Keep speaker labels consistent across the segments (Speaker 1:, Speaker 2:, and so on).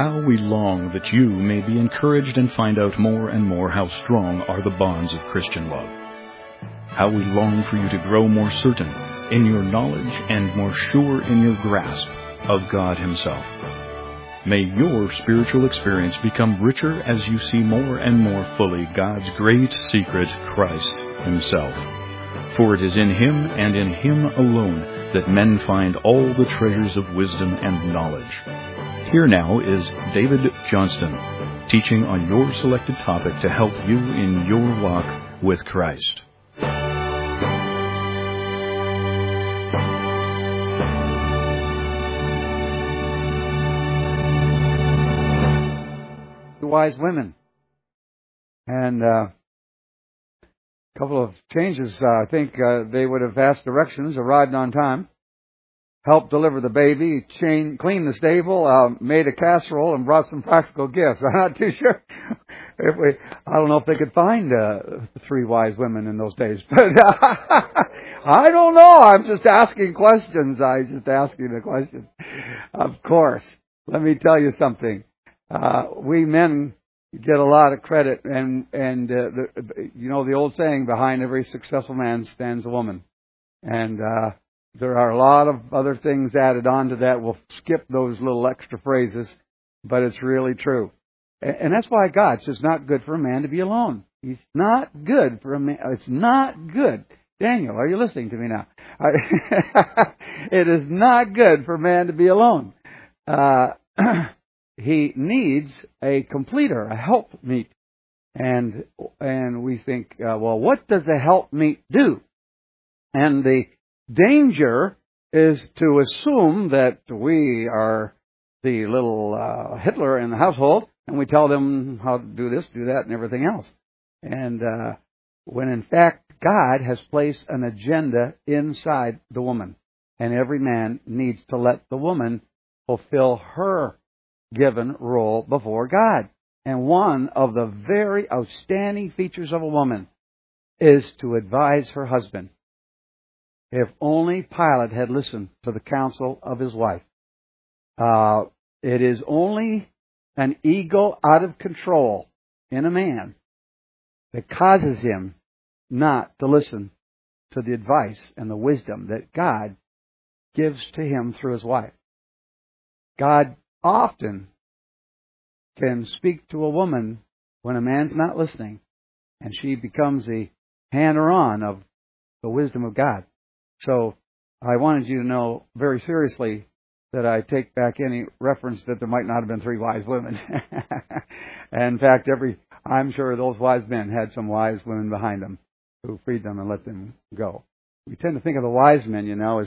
Speaker 1: How we long that you may be encouraged and find out more and more how strong are the bonds of Christian love. How we long for you to grow more certain in your knowledge and more sure in your grasp of God Himself. May your spiritual experience become richer as you see more and more fully God's great secret, Christ Himself. For it is in Him and in Him alone that men find all the treasures of wisdom and knowledge. Here now is David Johnston, teaching on your selected topic to help you in your walk with Christ.
Speaker 2: Wise women. And a couple of changes. I think they would have asked directions, arrived on time, helped deliver the baby, cleaned the stable, made a casserole, and brought some practical gifts. I'm not too sure. I don't know if they could find 3 wise women in those days. But I don't know. I'm just asking questions. Of course. Let me tell you something. We men get a lot of credit, and you know the old saying, behind every successful man stands a woman. And there are a lot of other things added on to that. We'll skip those little extra phrases, but it's really true. And that's why God says it's not good for a man to be alone. It's not good for a man. It's not good. Daniel, are you listening to me now? It is not good for a man to be alone. He needs a completer, a helpmeet. And we think, well, what does a helpmeet do? And the danger is to assume that we are the little Hitler in the household, and we tell them how to do this, do that, and everything else. And when in fact God has placed an agenda inside the woman, and every man needs to let the woman fulfill her given role before God. And one of the very outstanding features of a woman is to advise her husband. If only Pilate had listened to the counsel of his wife. It is only an ego out of control in a man that causes him not to listen to the advice and the wisdom that God gives to him through his wife. God often can speak to a woman when a man's not listening, and she becomes the hander-on of the wisdom of God. So I wanted you to know very seriously that I take back any reference that there might not have been 3 wise women. And in fact, I'm sure those wise men had some wise women behind them who freed them and let them go. We tend to think of the wise men,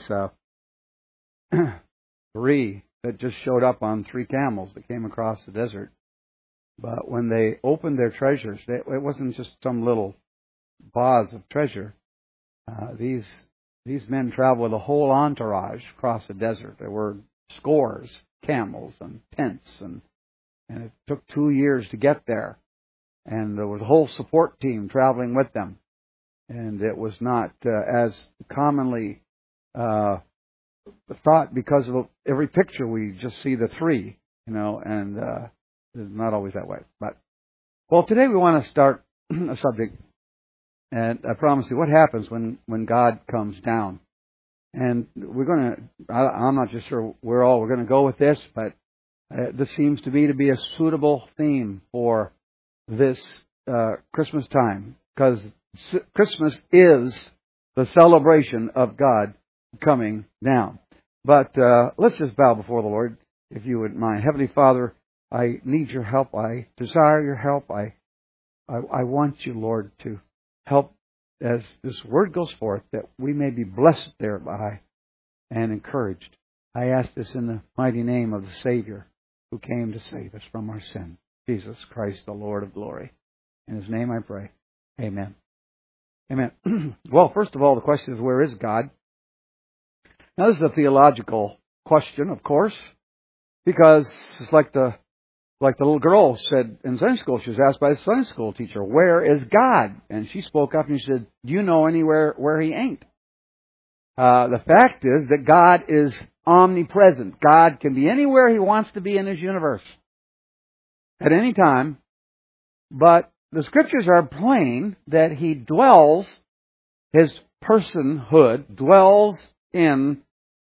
Speaker 2: as 3 that just showed up on 3 camels that came across the desert. But when they opened their treasures, it wasn't just some little vase of treasure. These men traveled with a whole entourage across the desert. There were scores, camels and tents, and it took 2 years to get there. And there was a whole support team traveling with them. And it was not as commonly thought, because of every picture we just see the 3, and it's not always that way. But, well, today we want to start a subject, and I promise you what happens when God comes down. And we're going to, I'm not just sure where all we're going to go with this, but this seems to me to be a suitable theme for this Christmas time, because Christmas is the celebration of God coming down. But let's just bow before the Lord, if you would mind. Heavenly Father, I need your help. I desire your help. I want you, Lord, to help as this word goes forth, that we may be blessed thereby and encouraged. I ask this in the mighty name of the Savior who came to save us from our sins, Jesus Christ, the Lord of glory. In His name I pray. Amen. Amen. Well, first of all, the question is, where is God? Now, this is a theological question, of course, because it's like the little girl said in Sunday school. She was asked by the Sunday school teacher, where is God? And she spoke up and she said, do you know anywhere where He ain't? The fact is that God is omnipresent. God can be anywhere He wants to be in His universe. at any time, but the Scriptures are plain that He dwells, His personhood dwells in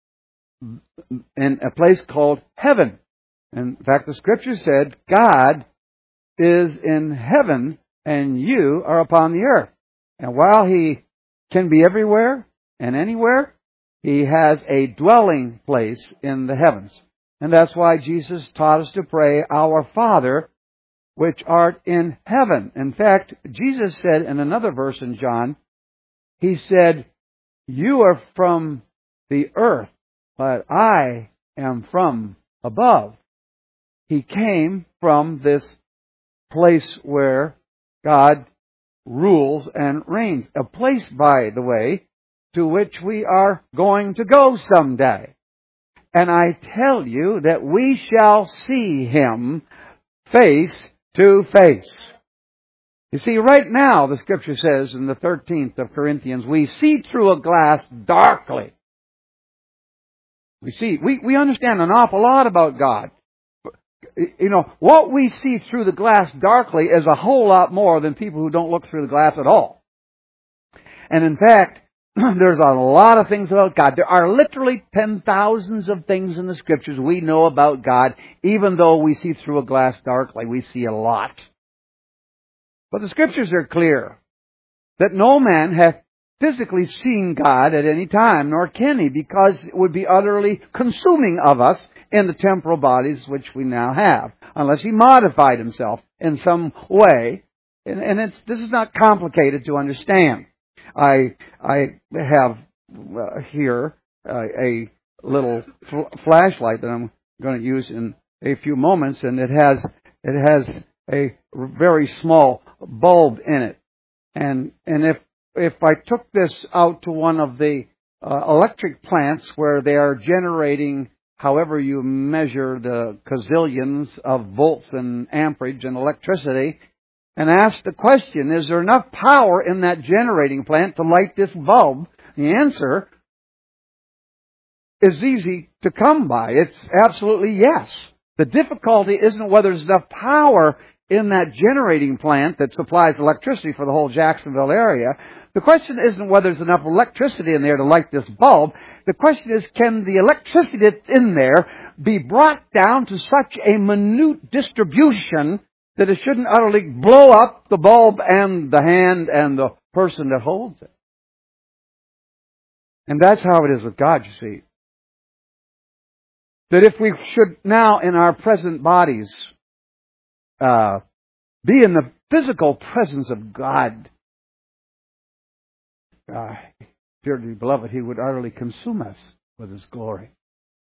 Speaker 2: a place called heaven. In fact, the Scripture said, God is in heaven and you are upon the earth. And while He can be everywhere and anywhere, He has a dwelling place in the heavens. And that's why Jesus taught us to pray, Our Father, which art in heaven. In fact, Jesus said in another verse in John, He said, You are from the earth, but I am from above. He came from this place where God rules and reigns. A place, by the way, to which we are going to go someday. And I tell you that we shall see Him face to face. You see, right now, the Scripture says in the 13th of Corinthians, we see through a glass darkly. We understand an awful lot about God. You know, what we see through the glass darkly is a whole lot more than people who don't look through the glass at all. And in fact, there's a lot of things about God. There are literally 10,000s of things in the Scriptures we know about God, even though we see through a glass darkly. We see a lot. But the Scriptures are clear that no man hath physically seen God at any time, nor can he, because it would be utterly consuming of us in the temporal bodies which we now have, unless He modified Himself in some way. And this is not complicated to understand. I have here a little flashlight that I'm going to use in a few moments, and it has a very small bulb in it. And if I took this out to one of the electric plants where they are generating, however you measure the gazillions of volts and amperage and electricity, and ask the question, is there enough power in that generating plant to light this bulb? The answer is easy to come by. It's absolutely yes. The difficulty isn't whether there's enough power in that generating plant that supplies electricity for the whole Jacksonville area. The question isn't whether there's enough electricity in there to light this bulb. The question is, can the electricity that's in there be brought down to such a minute distribution that it shouldn't utterly blow up the bulb and the hand and the person that holds it? And that's how it is with God, you see. That if we should now in our present bodies be in the physical presence of God, dearly beloved, He would utterly consume us with His glory.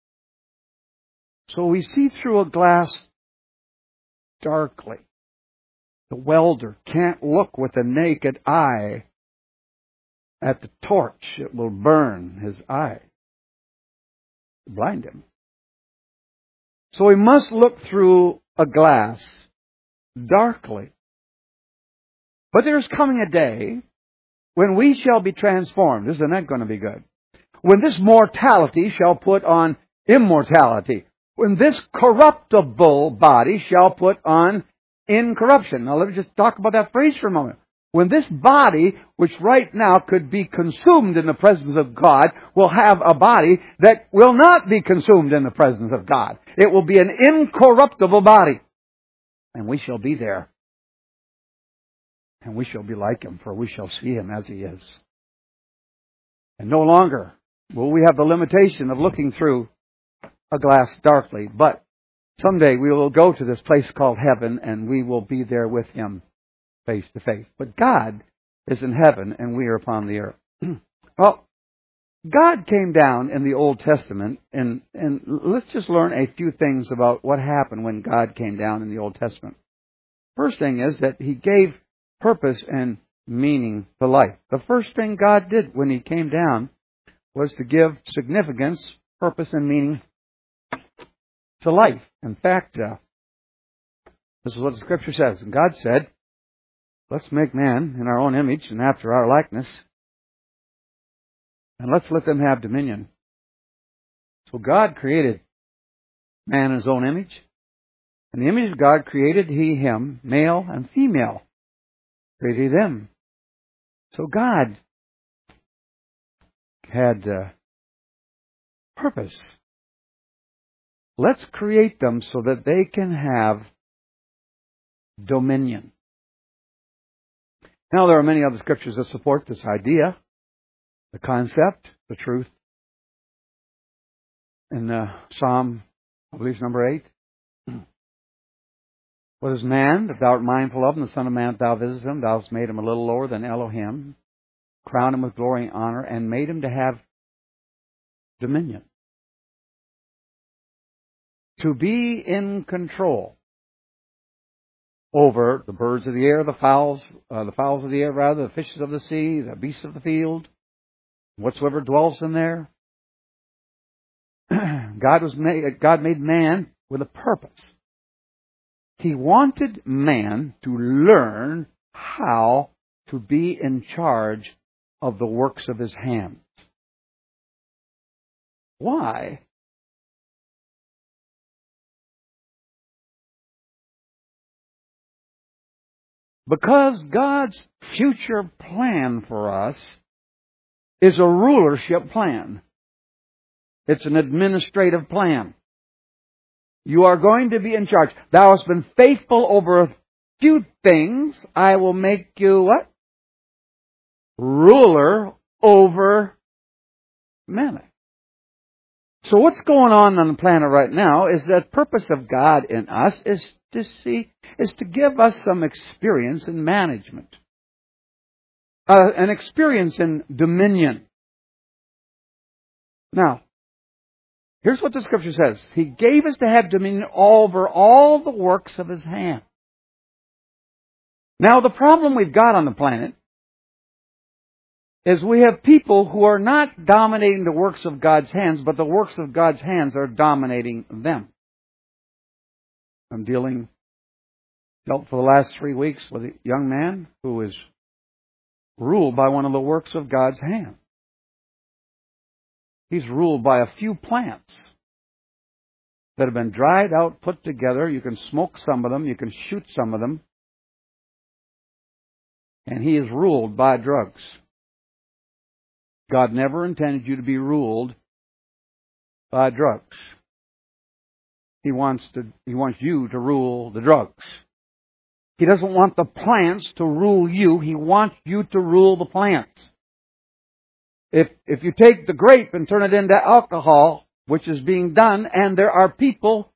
Speaker 2: So we see through a glass darkly. The welder can't look with a naked eye at the torch. It will burn his eye, blind him. So we must look through a glass darkly. But there's coming a day when we shall be transformed. Isn't that going to be good? When this mortality shall put on immortality. When this corruptible body shall put on incorruption. Now let me just talk about that phrase for a moment. When this body, which right now could be consumed in the presence of God, will have a body that will not be consumed in the presence of God. It will be an incorruptible body. And we shall be there. And we shall be like Him, for we shall see Him as He is. And no longer will we have the limitation of looking through a glass darkly, but someday we will go to this place called heaven and we will be there with Him face to face. But God is in heaven and we are upon the earth. Well, God came down in the Old Testament, and let's just learn a few things about what happened when God came down in the Old Testament. First thing is that He gave purpose and meaning to life. The first thing God did when He came down was to give significance, purpose, and meaning to life. In fact, this is what the Scripture says. And God said, let's make man in our own image and after our likeness, and let's let them have dominion. So God created man in His own image. In the image of God created He him, male and female. Created them. So God had purpose. Let's create them so that they can have dominion. Now, there are many other scriptures that support this idea, the concept, the truth. In Psalm, I believe it's number 8. What is man that thou art mindful of, and the Son of Man that thou visitest him? Thou hast made him a little lower than Elohim, crowned him with glory and honor, and made him to have dominion. To be in control over the birds of the air, the fowls of the air, rather, the fishes of the sea, the beasts of the field, whatsoever dwells in there. God made man with a purpose. He wanted man to learn how to be in charge of the works of his hands. Why? Because God's future plan for us is a rulership plan. It's an administrative plan. You are going to be in charge. Thou hast been faithful over a few things. I will make you what? Ruler over many. So what's going on the planet right now is that purpose of God in us is to give us some experience in management. An experience in dominion. Now, here's what the Scripture says. He gave us to have dominion over all the works of His hand. Now, the problem we've got on the planet is we have people who are not dominating the works of God's hands, but the works of God's hands are dominating them. I'm dealt for the last 3 weeks with a young man who is ruled by one of the works of God's hand. He's ruled by a few plants that have been dried out, put together. You can smoke some of them, you can shoot some of them. And he is ruled by drugs. God never intended you to be ruled by drugs. He wants you to rule the drugs. He doesn't want the plants to rule you. He wants you to rule the plants. If you take the grape and turn it into alcohol, which is being done, and there are people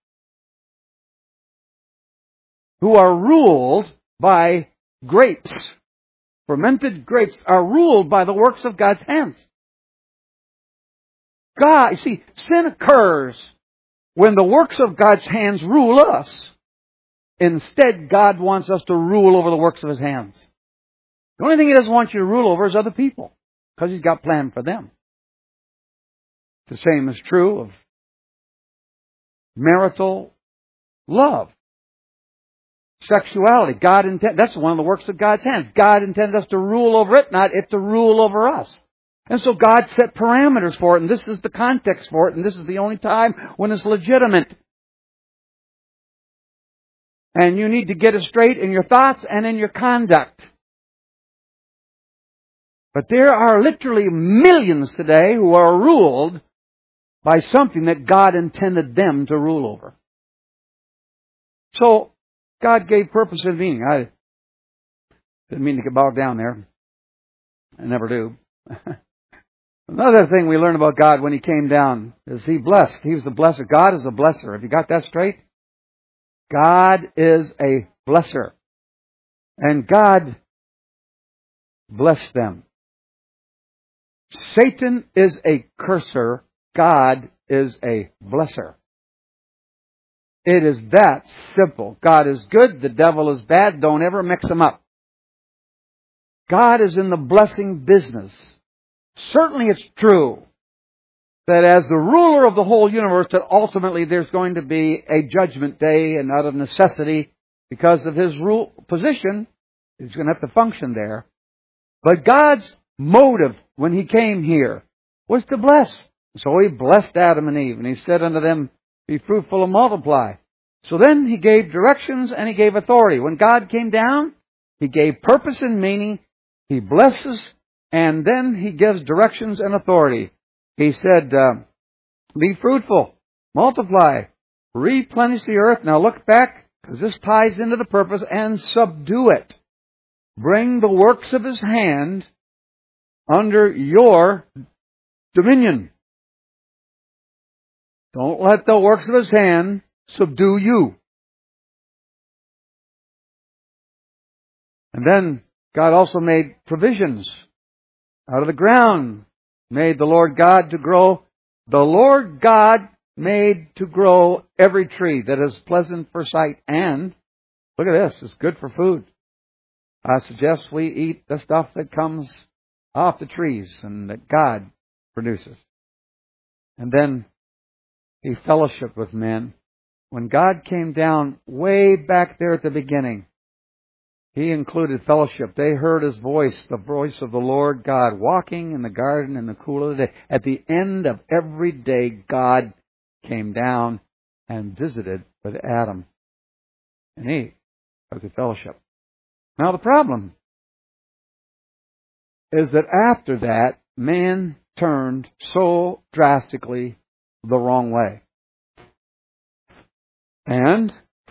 Speaker 2: who are ruled by grapes, fermented grapes are ruled by the works of God's hands. You see, sin occurs when the works of God's hands rule us. Instead, God wants us to rule over the works of His hands. The only thing He doesn't want you to rule over is other people, because He's got plan for them. The same is true of marital love. Sexuality. That's one of the works of God's hands. God intended us to rule over it, not it to rule over us. And so God set parameters for it, and this is the context for it, and this is the only time when it's legitimate. And you need to get it straight in your thoughts and in your conduct. But there are literally millions today who are ruled by something that God intended them to rule over. So, God gave purpose and meaning. I didn't mean to get bogged down there. I never do. Another thing we learn about God when He came down is He blessed. He was the blesser. God is a blesser. Have you got that straight? God is a blesser. And God blessed them. Satan is a curser. God is a blesser. It is that simple. God is good. The devil is bad. Don't ever mix them up. God is in the blessing business. Certainly it's true that as the ruler of the whole universe, that ultimately there's going to be a judgment day, and out of necessity, because of His position, He's going to have to function there. But God's motive when He came here was to bless. So He blessed Adam and Eve, and He said unto them, be fruitful and multiply. So then He gave directions and He gave authority. When God came down, He gave purpose and meaning. He blesses, and then He gives directions and authority. He said, be fruitful, multiply, replenish the earth. Now look back, because this ties into the purpose, and subdue it. Bring the works of His hand under your dominion. Don't let the works of His hand subdue you. And then God also made provisions out of the ground. Made the Lord God to grow. The Lord God made to grow every tree that is pleasant for sight. And, look at this, it's good for food. I suggest we eat the stuff that comes off the trees and that God produces. And then He fellowshiped with men. When God came down way back there at the beginning, He included fellowship. They heard His voice, the voice of the Lord God, walking in the garden in the cool of the day. At the end of every day, God came down and visited with Adam and Eve as a fellowship. Now the problem is that after that, man turned so drastically the wrong way. And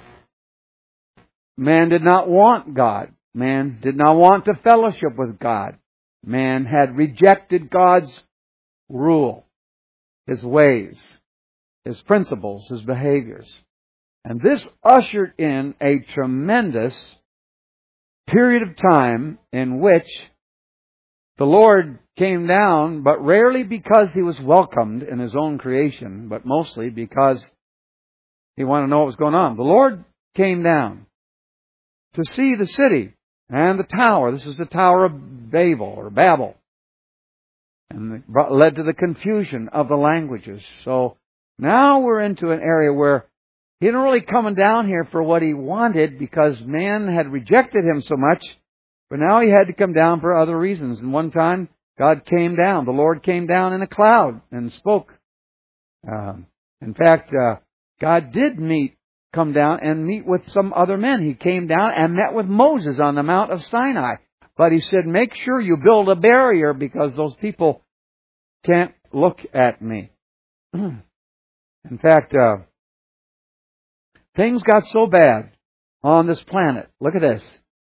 Speaker 2: man did not want God. Man did not want to fellowship with God. Man had rejected God's rule, His ways, His principles, His behaviors. And this ushered in a tremendous period of time in which the Lord came down, but rarely because He was welcomed in His own creation, but mostly because He wanted to know what was going on. The Lord came down to see the city and the tower. This is the Tower of Babel or Babel. And it led to the confusion of the languages. So now we're into an area where He didn't really come down here for what He wanted because man had rejected Him so much. But now He had to come down for other reasons. And one time, God came down. The Lord came down in a cloud and spoke. In fact, God did come down and meet with some other men. He came down and met with Moses on the Mount of Sinai. But He said, make sure you build a barrier because those people can't look at me. In fact, things got so bad on this planet. Look at this.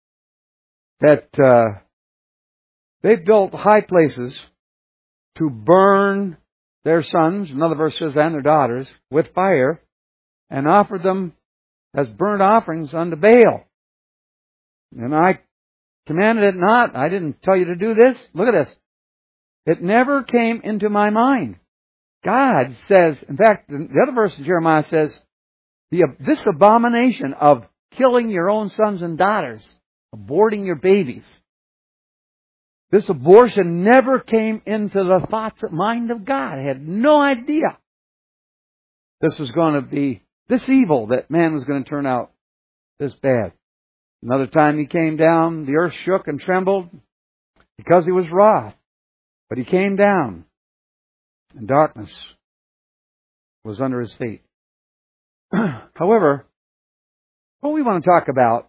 Speaker 2: That they built high places to burn their sons, another verse says, and their daughters, with fire, and offered them as burnt offerings unto Baal. And I commanded it not. I didn't tell you to do this. Look at this. It never came into my mind. God says, in fact, the other verse in Jeremiah says, this abomination of killing your own sons and daughters, aborting your babies, this abortion never came into the thoughts and mind of God. I had no idea this was going to be this evil, that man was going to turn out this bad. Another time He came down, the earth shook and trembled because He was wroth. But He came down, and darkness was under His feet. However, what we want to talk about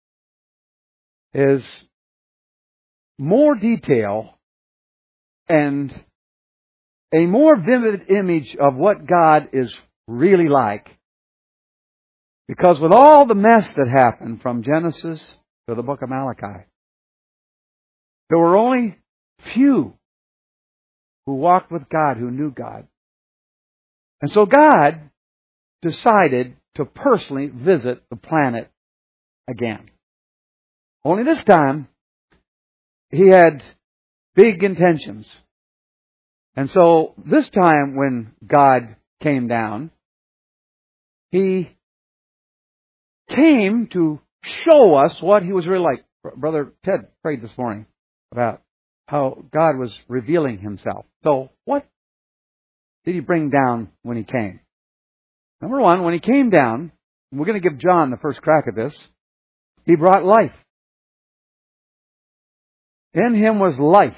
Speaker 2: is more detail and a more vivid image of what God is really like. Because with all the mess that happened from Genesis to the book of Malachi, there were only few who walked with God, who knew God. And so God decided to personally visit the planet again. Only this time, He had big intentions. And so this time when God came down, He came to show us what He was really like. Brother Ted prayed this morning about how God was revealing Himself. So what did He bring down when He came? Number one, when He came down, and we're going to give John the first crack at this, He brought life. In Him was life.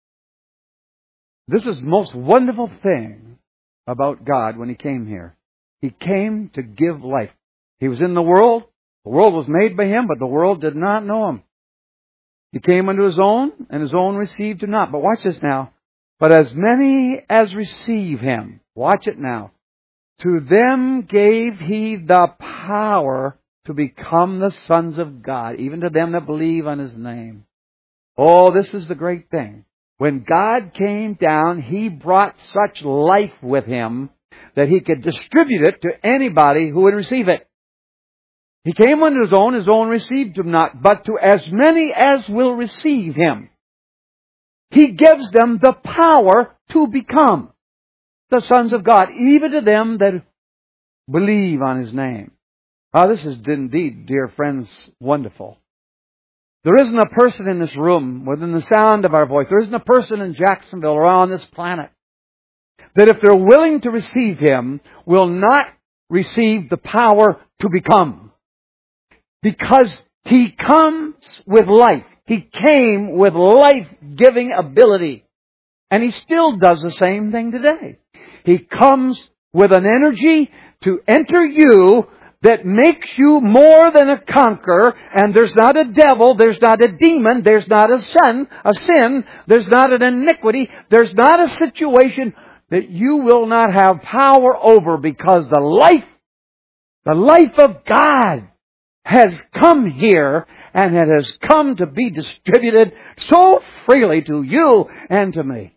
Speaker 2: This is the most wonderful thing about God when He came here. He came to give life. He was in the world. The world was made by Him, but the world did not know Him. He came unto His own, and His own received Him not. But watch this now. But as many as receive Him, watch it now, to them gave He the power to become the sons of God, even to them that believe on His name. Oh, this is the great thing. When God came down, He brought such life with Him that He could distribute it to anybody who would receive it. He came unto His own received Him not, but to as many as will receive Him, He gives them the power to become the sons of God, even to them that believe on His name. This is indeed, dear friends, wonderful. There isn't a person in this room, within the sound of our voice, there isn't a person in Jacksonville or on this planet, that if they're willing to receive Him, will not receive the power to become. Because He comes with life. He came with life-giving ability. And He still does the same thing today. He comes with an energy to enter you that makes you more than a conqueror, and there's not a devil, there's not a demon, there's not a sin, there's not an iniquity, there's not a situation that you will not have power over, because the life of God has come here, and it has come to be distributed so freely to you and to me.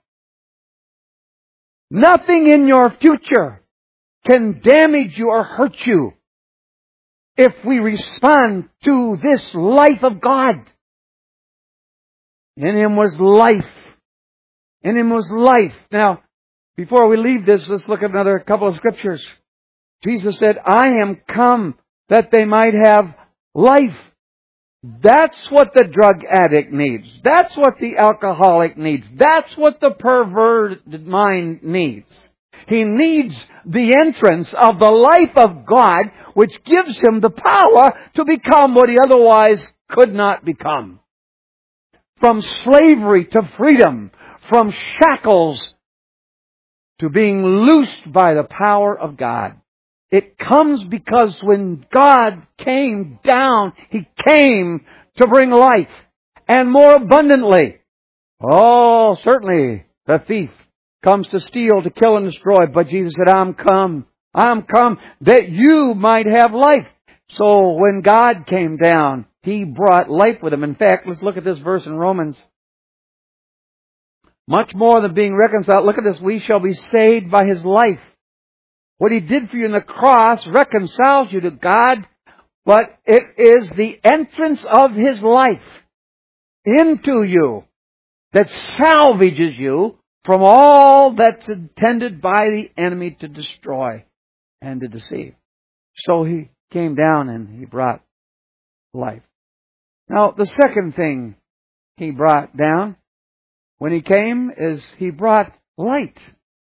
Speaker 2: Nothing in your future can damage you or hurt you if we respond to this life of God. In Him was life. In Him was life. Now, before we leave this, let's look at another couple of scriptures. Jesus said, I am come that they might have life. That's what the drug addict needs. That's what the alcoholic needs. That's what the perverted mind needs. He needs the entrance of the life of God, which gives him the power to become what he otherwise could not become. From slavery to freedom, from shackles to being loosed by the power of God. It comes because when God came down, He came to bring life, and more abundantly. Oh, certainly the thief comes to steal, to kill, and destroy. But Jesus said, I'm come that you might have life. So when God came down, He brought life with Him. In fact, let's look at this verse in Romans. Much more than being reconciled. Look at this. We shall be saved by His life. What He did for you in the cross reconciles you to God, but it is the entrance of His life into you that salvages you from all that's intended by the enemy to destroy and to deceive. So He came down and He brought life. Now, the second thing He brought down when He came is He brought light.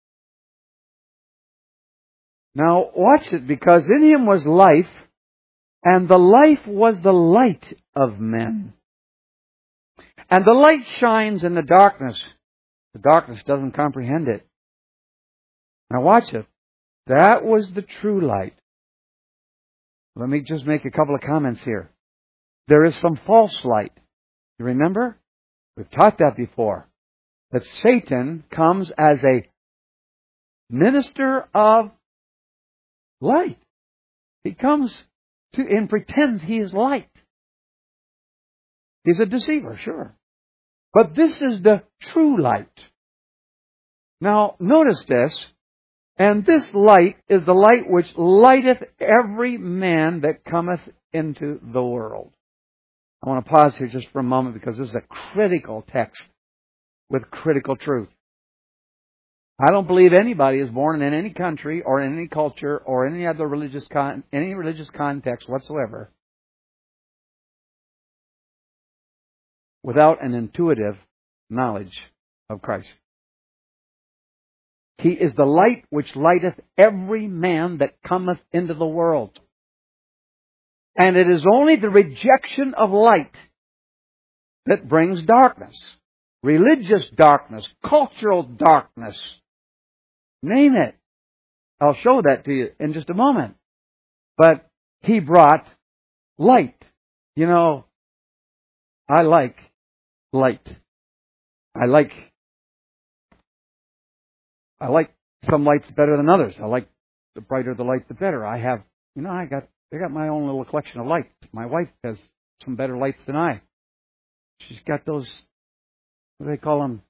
Speaker 2: Now, watch it, because in Him was life, and the life was the light of men. And the light shines in the darkness. The darkness doesn't comprehend it. Now watch it. That was the true light. Let me just make a couple of comments here. There is some false light. You remember? We've taught that before. That Satan comes as a minister of light. He comes to and pretends he is light. He's a deceiver, sure. But this is the true light. Now, notice this. And this light is the light which lighteth every man that cometh into the world. I want to pause here just for a moment, because this is a critical text with critical truth. I don't believe anybody is born in any country or in any culture or any other religious context whatsoever without an intuitive knowledge of Christ. He is the light which lighteth every man that cometh into the world. And it is only the rejection of light that brings darkness. Religious darkness, cultural darkness. Name it. I'll show that to you in just a moment. But He brought light. You know, I like light. I like some lights better than others. I like the brighter the light, the better. I got my own little collection of lights. My wife has some better lights than I. She's got those, what do they call them?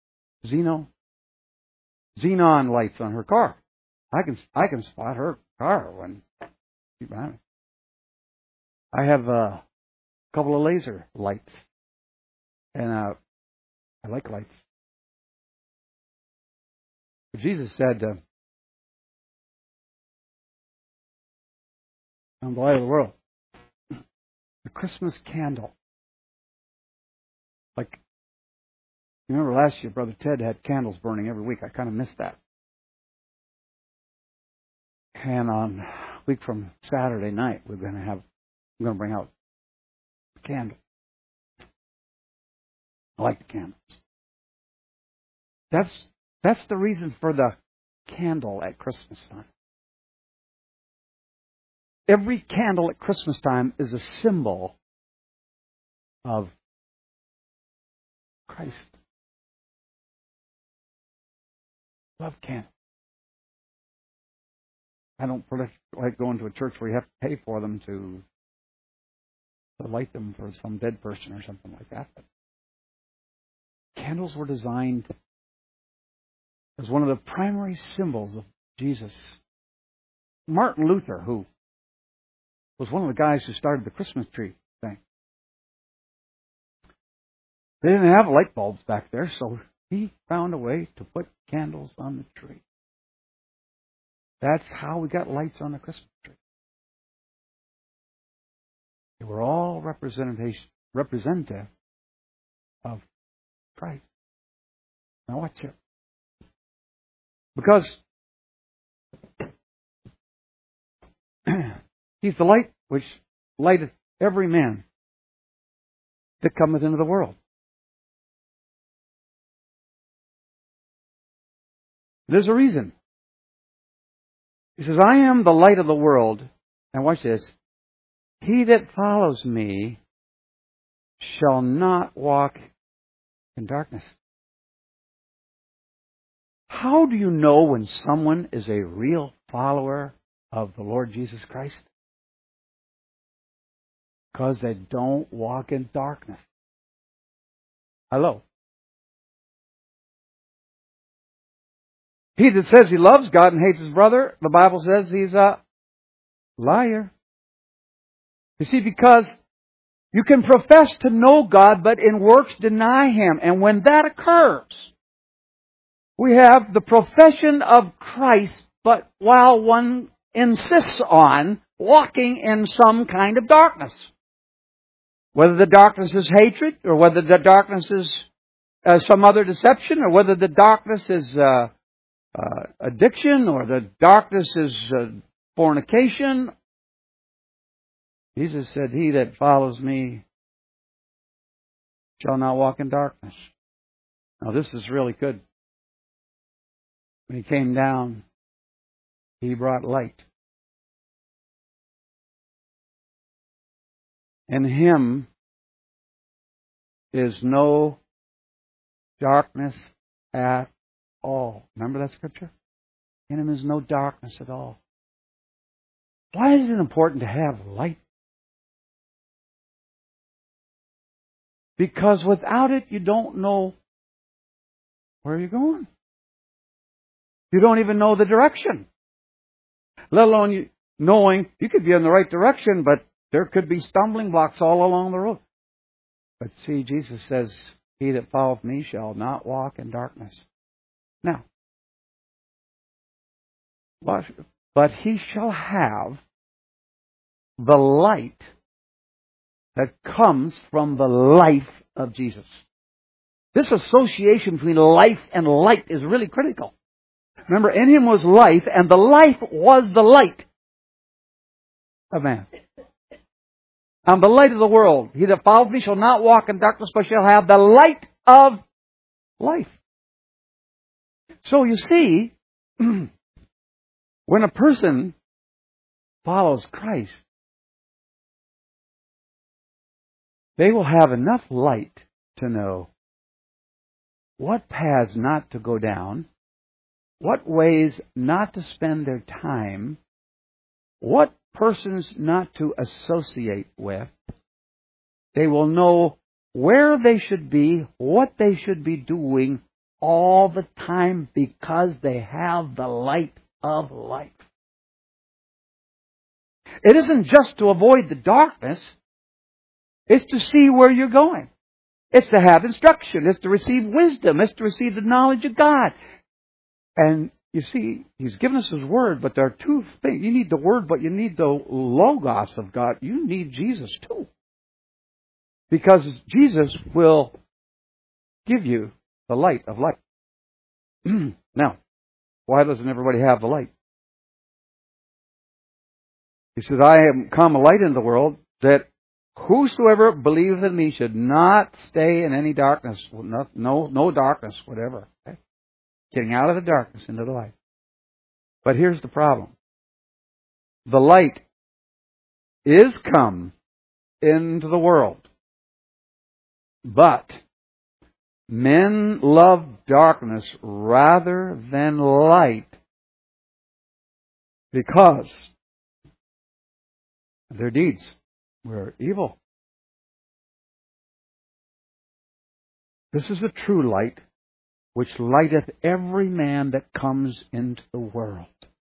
Speaker 2: Xenon lights on her car. I can spot her car when she's behind me. I have a couple of laser lights, and I like lights. But Jesus said, "I'm the light of the world." The Christmas candle. Like, you remember last year, Brother Ted had candles burning every week. I kind of missed that. And on a week from Saturday night, I'm going to bring out the candle. I like the candles. That's the reason for the candle at Christmas time. Every candle at Christmas time is a symbol of Christ. Love candles. I don't like going to a church where you have to pay for them to light them for some dead person or something like that. But candles were designed as one of the primary symbols of Jesus. Martin Luther, who was one of the guys who started the Christmas tree thing, they didn't have light bulbs back there, so he found a way to put candles on the tree. That's how we got lights on the Christmas tree. They were all representative of Christ. Now watch here. Because He's the light which lighteth every man that cometh into the world. There's a reason. He says, I am the light of the world. And watch this. He that follows me shall not walk in darkness. How do you know when someone is a real follower of the Lord Jesus Christ? Because they don't walk in darkness. Hello. He that says he loves God and hates his brother, the Bible says he's a liar. You see, because you can profess to know God, but in works deny Him. And when that occurs, we have the profession of Christ, but while one insists on walking in some kind of darkness. Whether the darkness is hatred, or whether the darkness is some other deception, or whether the darkness is addiction, or the darkness is fornication. Jesus said, he that follows me shall not walk in darkness. Now this is really good. When He came down, He brought light. In Him is no darkness at all. Remember that scripture? In Him is no darkness at all. Why is it important to have light? Because without it, you don't know where you're going. You don't even know the direction. Let alone knowing you could be in the right direction, but there could be stumbling blocks all along the road. But see, Jesus says, he that followeth me shall not walk in darkness. Now, but he shall have the light that comes from the life of Jesus. This association between life and light is really critical. Remember, in Him was life, and the life was the light of man. I'm the light of the world. He that followeth me shall not walk in darkness, but shall have the light of life. So you see, When a person follows Christ, they will have enough light to know what paths not to go down, what ways not to spend their time, what persons not to associate with. They will know where they should be, what they should be doing all the time because they have the light of life. It isn't just to avoid the darkness. It's to see where you're going. It's to have instruction. It's to receive wisdom. It's to receive the knowledge of God. And you see, He's given us His Word, but there are two things. You need the Word, but you need the Logos of God. You need Jesus too. Because Jesus will give you the light of life. Now, why doesn't everybody have the light? He says, I am come a light in the world, that whosoever believeth in me should not stay in any darkness. No darkness, whatever. Okay? Getting out of the darkness into the light. But here's the problem. The light is come into the world. But men love darkness rather than light because their deeds were evil. This is the true light, which lighteth every man that comes into the world.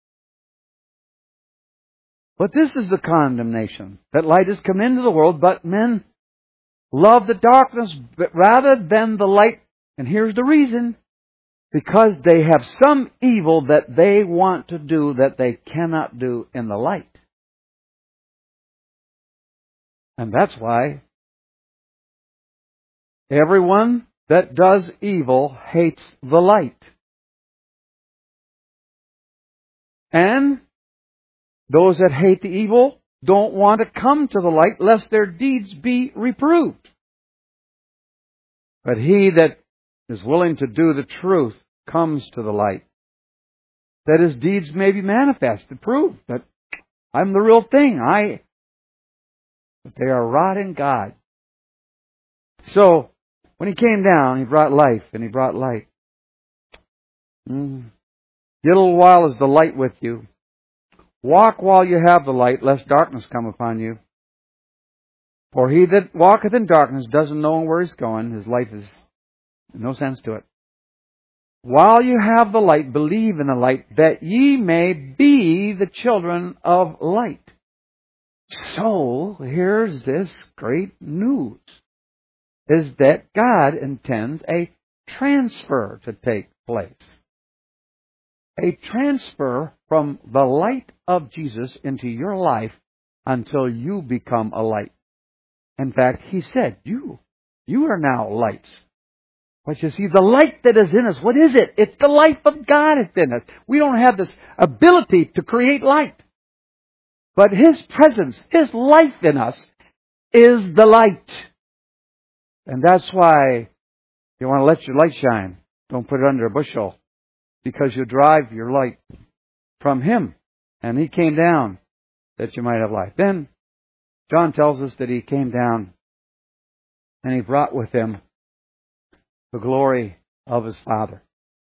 Speaker 2: But this is the condemnation, that light has come into the world, but men love the darkness rather than the light. And here's the reason. Because they have some evil that they want to do that they cannot do in the light. And that's why everyone that does evil hates the light. And those that hate the evil don't want to come to the light lest their deeds be reproved. But he that is willing to do the truth comes to the light, that his deeds may be manifested, prove that I'm the real thing. But they are rotting God. So, when He came down, He brought life and He brought light. Yet a little while is the light with you. Walk while you have the light, lest darkness come upon you. For he that walketh in darkness doesn't know where he's going. His life is no sense to it. While you have the light, believe in the light, that ye may be the children of light. So, here's this great news, is that God intends a transfer to take place. A transfer from the light of Jesus into your life until you become a light. In fact, He said, you are now lights. But you see, the light that is in us, what is it? It's the life of God that's in us. We don't have this ability to create light. But His presence, His life in us, is the light. And that's why you want to let your light shine. Don't put it under a bushel. Because you drive your light from Him. And He came down that you might have life. Then, John tells us that He came down and He brought with Him the glory of His Father.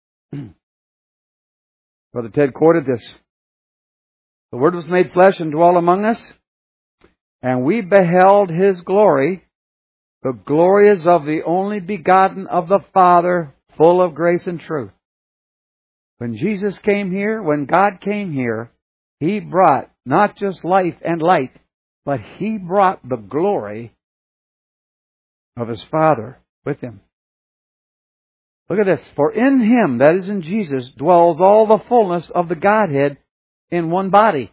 Speaker 2: Brother Ted quoted this. The Word was made flesh and dwelt among us, and we beheld His glory. The glory is of the only begotten of the Father, full of grace and truth. When Jesus came here, when God came here, He brought not just life and light, but He brought the glory of His Father with Him. Look at this. For in Him, that is in Jesus, dwells all the fullness of the Godhead in one body.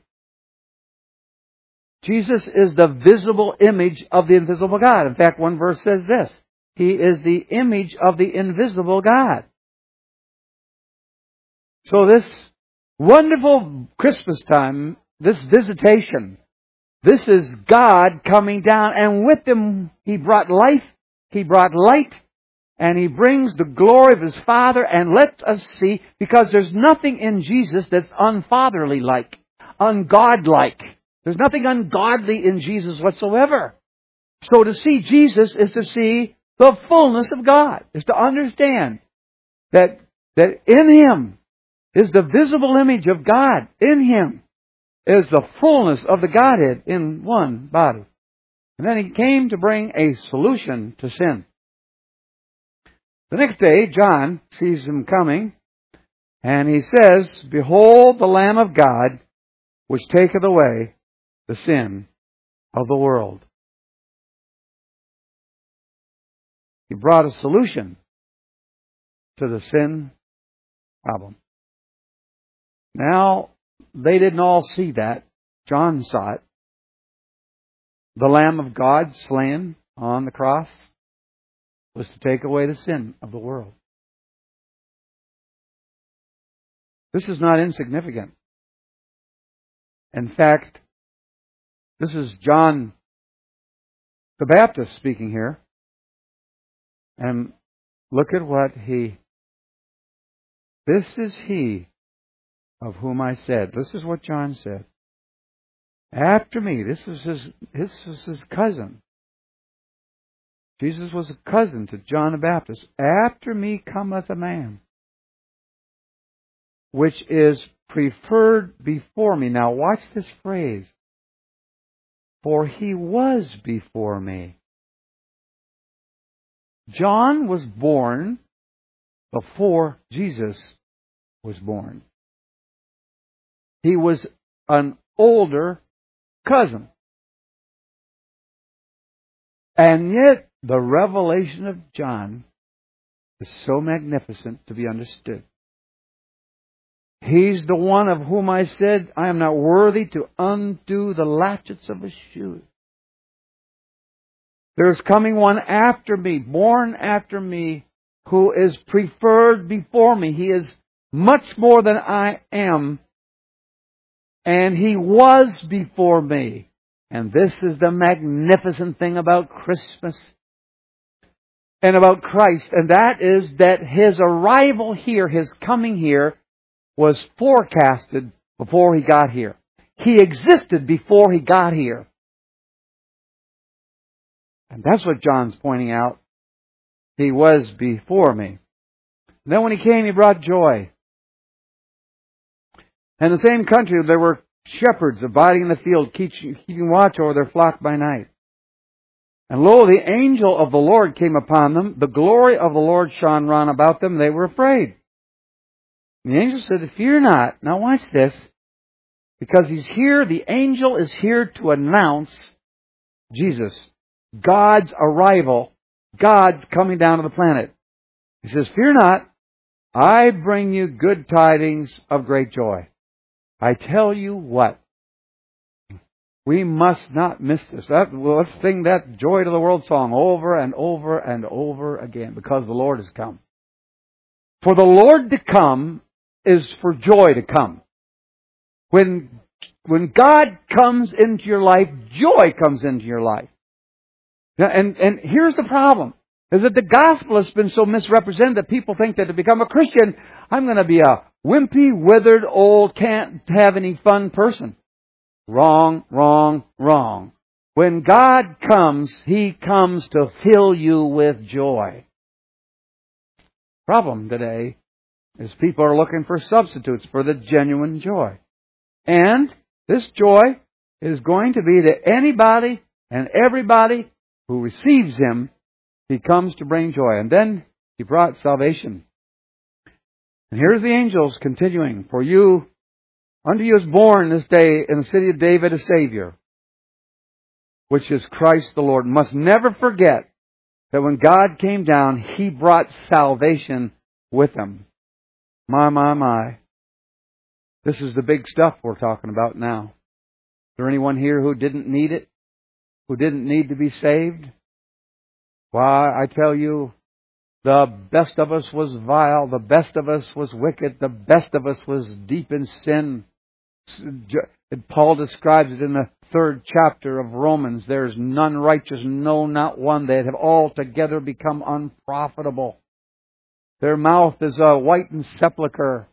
Speaker 2: Jesus is the visible image of the invisible God. In fact, one verse says this. He is the image of the invisible God. So this wonderful Christmas time, this visitation, this is God coming down, and with Him He brought life, He brought light, and He brings the glory of His Father and lets us see, because there's nothing in Jesus that's unfatherly-like, ungodlike. There's nothing ungodly in Jesus whatsoever. So to see Jesus is to see the fullness of God, is to understand that in Him is the visible image of God. In Him is the fullness of the Godhead in one body. And then He came to bring a solution to sin. The next day, John sees Him coming, and he says, "Behold the Lamb of God, which taketh away the sin of the world." He brought a solution to the sin problem. Now, they didn't all see that. John saw it. The Lamb of God slain on the cross was to take away the sin of the world. This is not insignificant. In fact, this is John the Baptist speaking here. And look at what this is He of whom I said. This is what John said. After me, this was his cousin. Jesus was a cousin to John the Baptist. After me cometh a man, which is preferred before me. Now watch this phrase. For He was before me. John was born before Jesus was born. He was an older cousin. And yet, the revelation of John is so magnificent to be understood. He's the one of whom I said, I am not worthy to undo the latchets of His shoes. There's coming one after me, born after me, who is preferred before me. He is much more than I am, and He was before me. And this is the magnificent thing about Christmas and about Christ, and that is that His arrival here, His coming here, was forecasted before He got here. He existed before He got here. And that's what John's pointing out. He was before me. And then when He came, He brought joy. In the same country, there were shepherds abiding in the field, keeping watch over their flock by night. And lo, the angel of the Lord came upon them. The glory of the Lord shone round about them. They were afraid. And the angel said, "Fear not." Now watch this. Because He's here, the angel is here to announce Jesus. God's arrival. God's coming down to the planet. He says, "Fear not. I bring you good tidings of great joy." I tell you what. We must not miss this. Let's sing that Joy to the World song over and over and over again, because the Lord has come. For the Lord to come is for joy to come. When God comes into your life, joy comes into your life. And here's the problem, is that the gospel has been so misrepresented that people think that to become a Christian, I'm going to be a wimpy, withered, old, can't have any fun person. Wrong, wrong, wrong. When God comes, He comes to fill you with joy. Problem today is people are looking for substitutes for the genuine joy. And this joy is going to be to anybody and everybody who receives Him. He comes to bring joy. And then He brought salvation. And here's the angels continuing. For you, unto you is born this day in the city of David a Savior, which is Christ the Lord. Must never forget that when God came down, He brought salvation with Him. My, my, my. This is the big stuff we're talking about now. Is there anyone here who didn't need it? Who didn't need to be saved? Why, I tell you, the best of us was vile. The best of us was wicked. The best of us was deep in sin. Paul describes it in the 3rd chapter of Romans. There's none righteous, no, not one. They have altogether become unprofitable. Their mouth is a whitened sepulchre.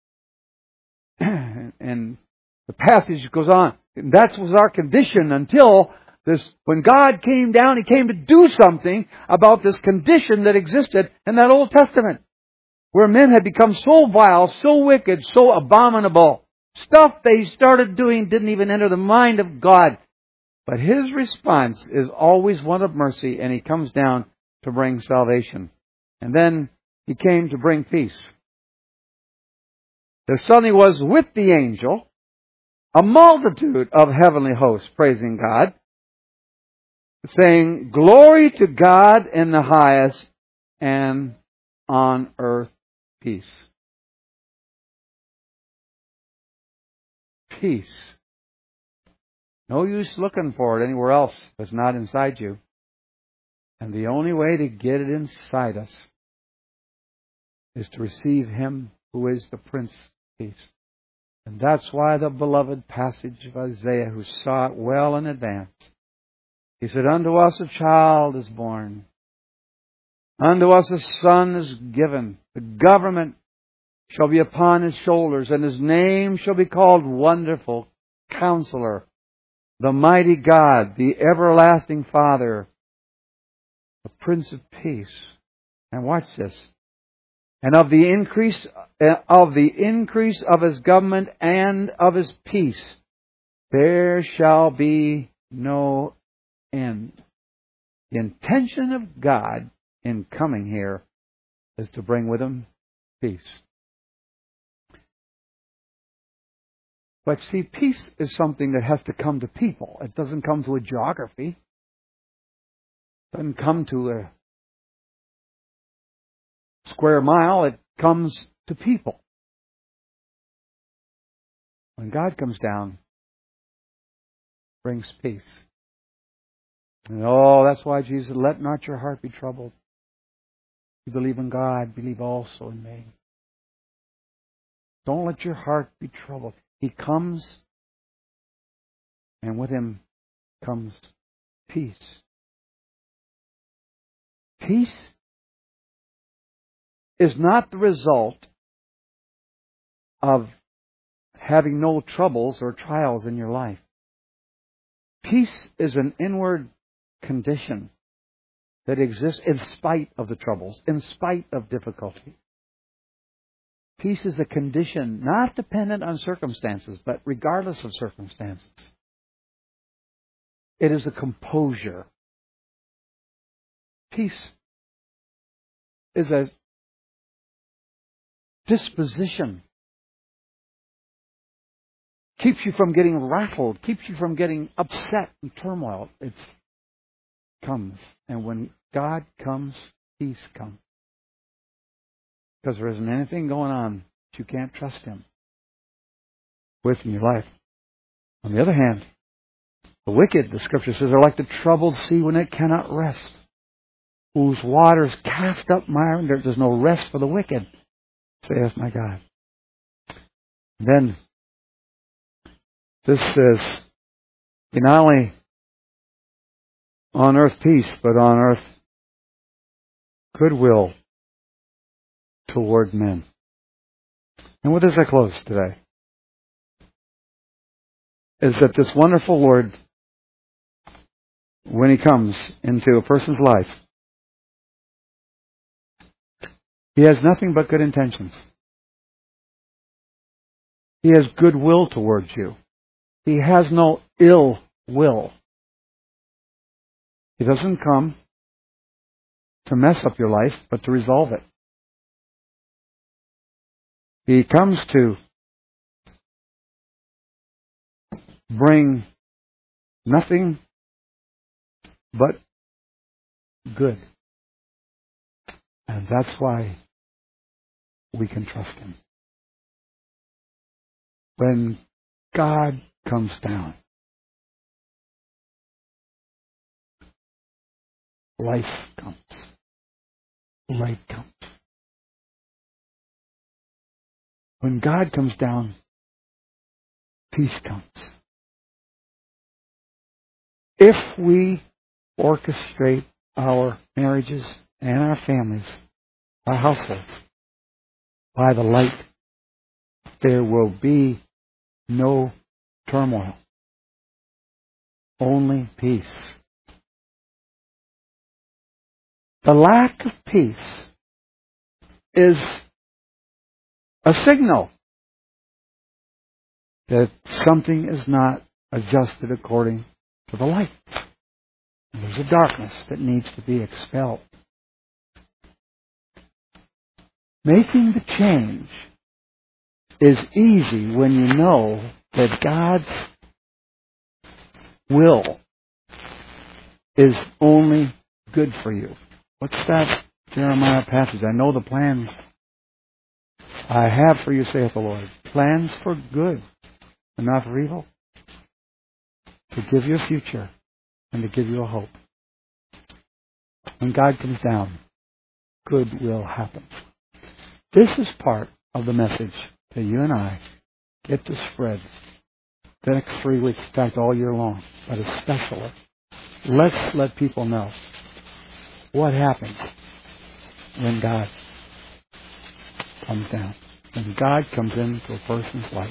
Speaker 2: And the passage goes on. And that was our condition until when God came down, He came to do something about this condition that existed in that Old Testament, where men had become so vile, so wicked, so abominable. Stuff they started doing didn't even enter the mind of God. But His response is always one of mercy, and He comes down to bring salvation. And then He came to bring peace. The Son was with the angel, a multitude of heavenly hosts praising God, saying, "Glory to God in the highest, and on earth peace." Peace. No use looking for it anywhere else if it's not inside you. And the only way to get it inside us is to receive Him who is the Prince of Peace. And that's why the beloved passage of Isaiah, who saw it well in advance, he said, "Unto us a child is born. Unto us a son is given. The government shall be upon His shoulders, and His name shall be called Wonderful Counselor, the Mighty God, the Everlasting Father, the Prince of Peace." And watch this. "And of the increase of His government and of His peace, there shall be no end." The intention of God in coming here is to bring with Him peace. But see, peace is something that has to come to people. It doesn't come to a geography. It doesn't come to a square mile. It comes to people. When God comes down, brings peace. And that's why Jesus said, "Let not your heart be troubled. You believe in God, believe also in me." Don't let your heart be troubled. He comes, and with Him comes peace. Peace is not the result of having no troubles or trials in your life. Peace is an inward condition that exists in spite of the troubles, in spite of difficulty. Peace is a condition not dependent on circumstances, but regardless of circumstances. It is a composure. Peace is a disposition. Keeps you from getting rattled, keeps you from getting upset and turmoil. It comes. And when God comes, peace comes. Because there isn't anything going on that you can't trust Him with in your life. On the other hand, the wicked, the Scripture says, are like the troubled sea when it cannot rest, whose waters cast up mire, and there's no rest for the wicked, saith my God. Then, this says, not only on earth peace, but on earth goodwill toward men. And with this I close today, is that this wonderful Lord, when He comes into a person's life, He has nothing but good intentions. He has goodwill towards you. He has no ill will. He doesn't come to mess up your life, but to resolve it. He comes to bring nothing but good. And that's why we can trust Him. When God comes down, life comes. Light comes. When God comes down, peace comes. If we orchestrate our marriages and our families, our households, by the light, there will be no turmoil. Only peace. The lack of peace is a signal that something is not adjusted according to the light. There's a darkness that needs to be expelled. Making the change is easy when you know that God's will is only good for you. What's that Jeremiah passage? I know the plans I have for you, saith the Lord. Plans for good and not for evil. To give you a future and to give you a hope. When God comes down, good will happen. This is part of the message that you and I get to spread the next 3 weeks, in fact all year long, but especially, let's let people know what happens when God comes down, when God comes into a person's life.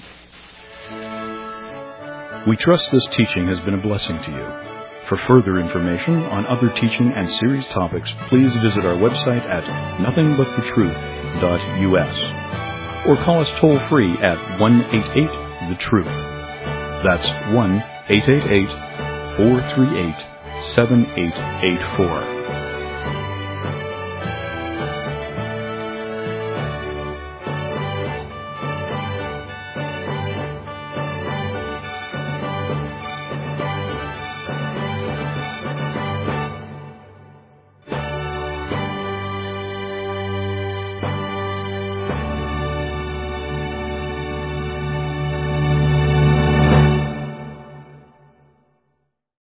Speaker 1: We trust this teaching has been a blessing to you. For further information on other teaching and series topics, please visit our website at nothingbuttetruth.us or call us toll-free at 1-888-THE-TRUTH. That's 1-888-438-7884.